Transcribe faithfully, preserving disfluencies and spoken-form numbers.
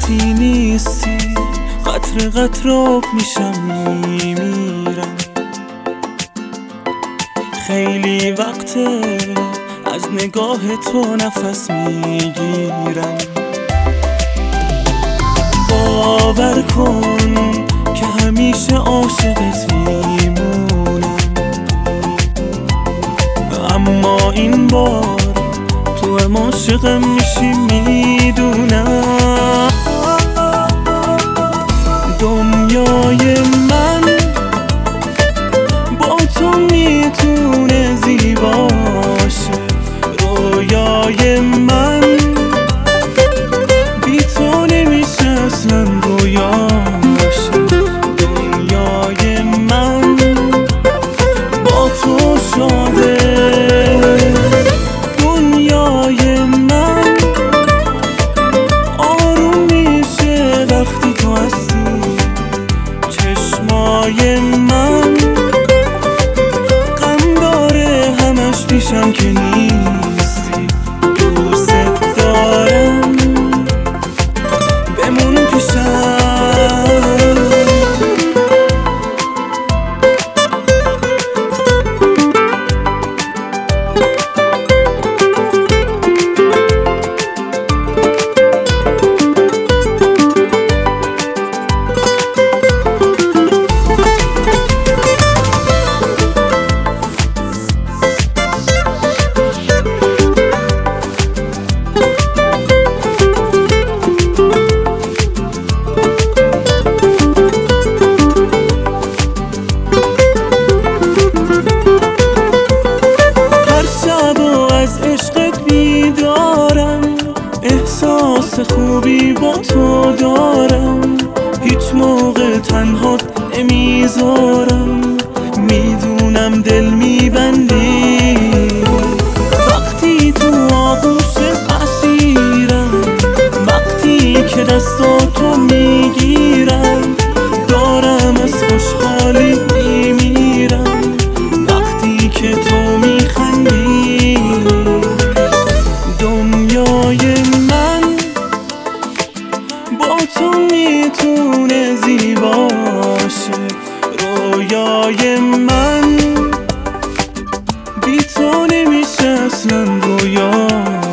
وقتی نیستی قطر قطر آب میشم میمیرم. خیلی وقته از نگاه تو نفس میگیرم. باور کن که همیشه عاشقت میمونم، اما این بار تو هم عاشقم میشی میدونم. دنیای من با تو میتونه زیباشه، رویای من بی تو نمیشه اصلا رویاشه. دنیای من با تو شاده، دنیای من آروم میشه وقتی تو هستی. چشمای من غم داره همش پیشم که نیستی. دوست دارم بمون پیشم. احساس خوبی با تو دارم، هیچ موقع تنها نمیذارم. میدونم دل میبندی وقتی تو آغوش اسیرم، وقتی که دستاتو میگیرم دارم از خوشحالی میمیرم. وقتی که تو میخندی دنیای من با تو میتونه زیباشه، رویای من بی تو نمیشه اصلا رویا.